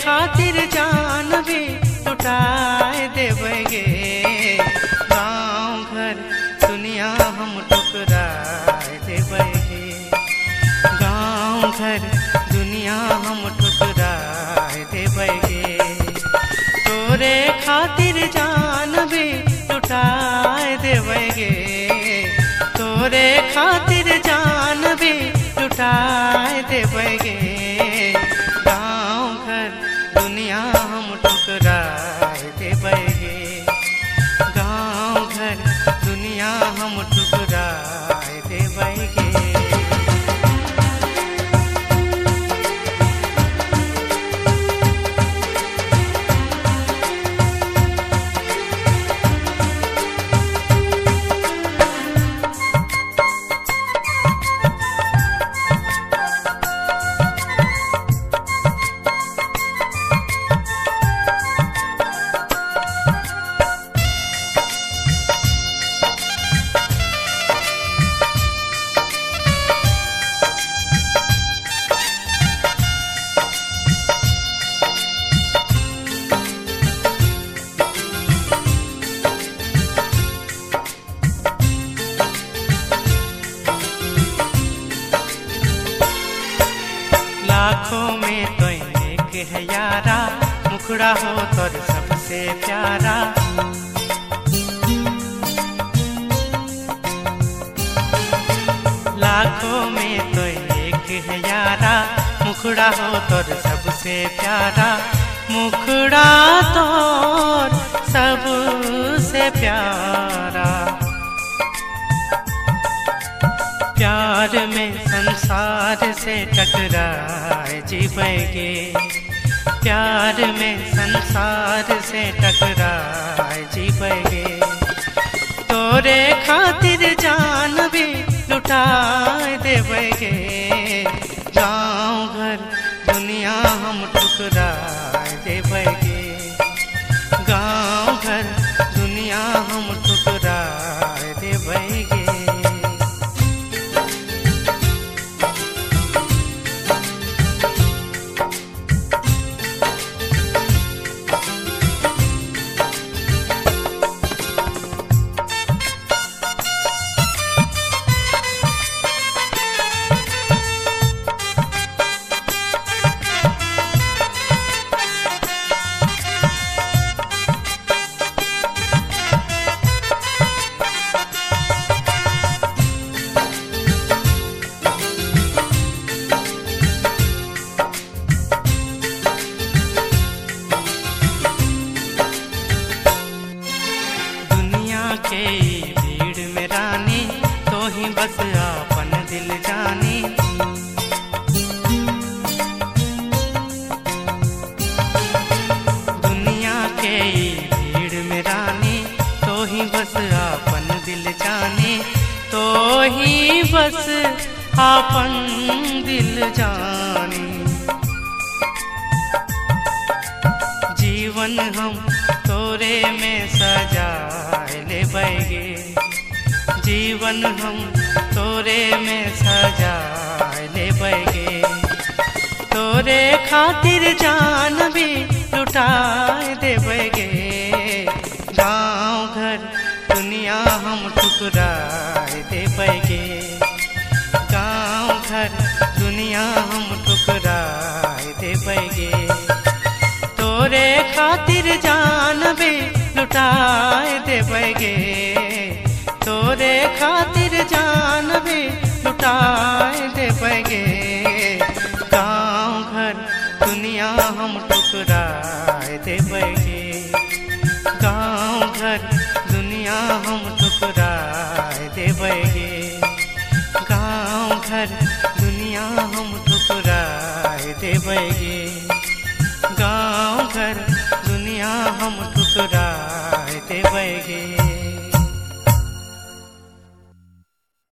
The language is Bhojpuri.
खातिर जान भी लुटाए देबगे। गाँव घर दुनिया हम ठुकराए देबगे। गाँव घर दुनिया हम ठुकराए देबगे। तोरे खातिर जान भी लुटाए देबगे। तोरे खातिर जान भी लुटाए देबगे। गाँव घर दुनिया हम ठुकराए देबगे। गाँव घर दुनिया हम ठुकराए देबगे। लाखों में तो एक है यारा, मुखड़ा हो तोर सबसे प्यारा। लाखों में तो एक है यारा, मुखड़ा हो तोर सबसे प्यारा। मुखड़ा तोर सबसे प्यारा। प्यार में संसार से टकराए जीवेगे। प्यार में संसार से टकराए जीवेगे। तोरे खातिर जान भी लुटाए देबगे। गाँव घर दुनिया हम ठुकराए देबगे। गाँव घर दुनिया हम ठुकराए देबगे। के भीड़ में रानी, तो ही बस अपन दिल जानी। दुनिया के भीड़ में रानी, तो ही बस अपन दिल जानी। तो ही बस अपन दिल जानी। जीवन हम तोरे में सजाए लेबगे। जीवन हम तोरे में सजाए लेबगे। तोरे खातिर जान भी लुटाए देबगे। गाँव घर दुनिया हम ठुकराए देबगे। गाँव घर दुनिया हम ठुकराए देबगे। तोरे खातिर जान भी लुटाए देबगे। तोरे खातिर जान भी लुटाए देबगे। गाँव घर दुनिया हम ठुकराए देबगे। गाँव घर दुनिया हम ठुकराए